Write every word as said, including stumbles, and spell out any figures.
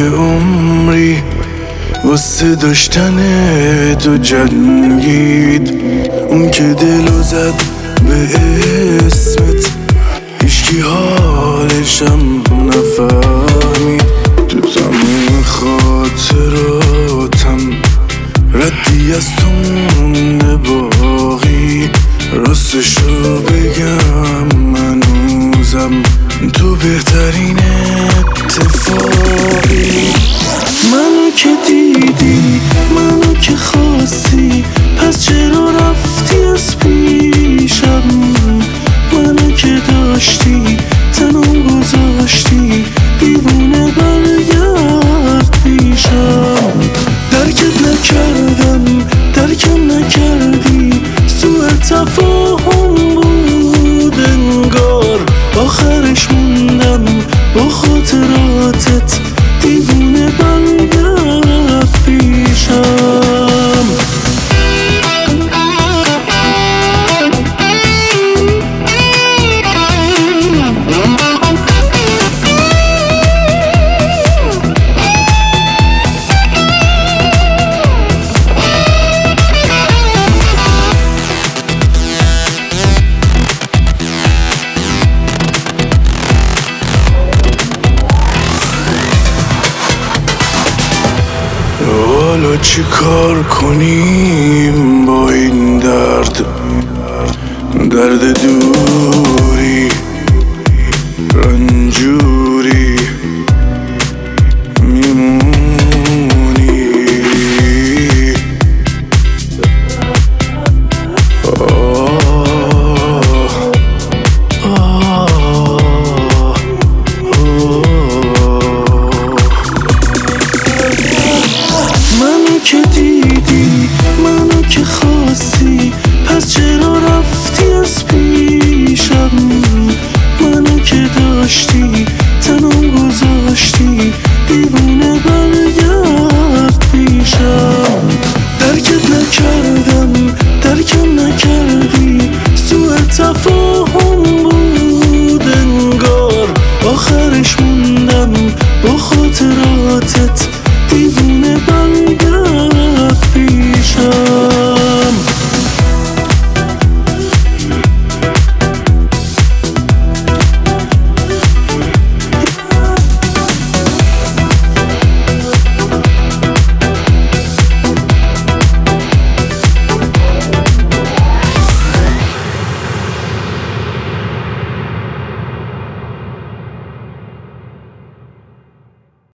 عمری واسه داشتن تو جنگید، اون که دلو زد به اسمت هیچکی حالشم نفهمید. تو تمام خاطراتم ردی از تو مونده باقی، راستشو بگم منوزم تو بهترین اتفاقی. منو که دیدی، منو که خواستی، پس چرا رفتی از پیشم؟ منو که داشتی تنم گذاشتی، دیوونه برگرد پیشم. درکت نکردم درکم نکردی، سوء تفاهم بود انگار، آخرش موندم با خاطراتت، دیوونه برگرد پیشم. حالا چی کار کنیم با این درد، درد دوری رنجوری میمونی. آه آه منو که دیدی، منو که خواستی، پس چرا رفتی از پیشم؟ منو که داشتی تنم گذاشتی، دیوونه برگرد پیشم. درکت نکردم درکم نکردی، سوء تفاهم بود انگار، آخرش موندم با خاطراتت، دیوونه برگرد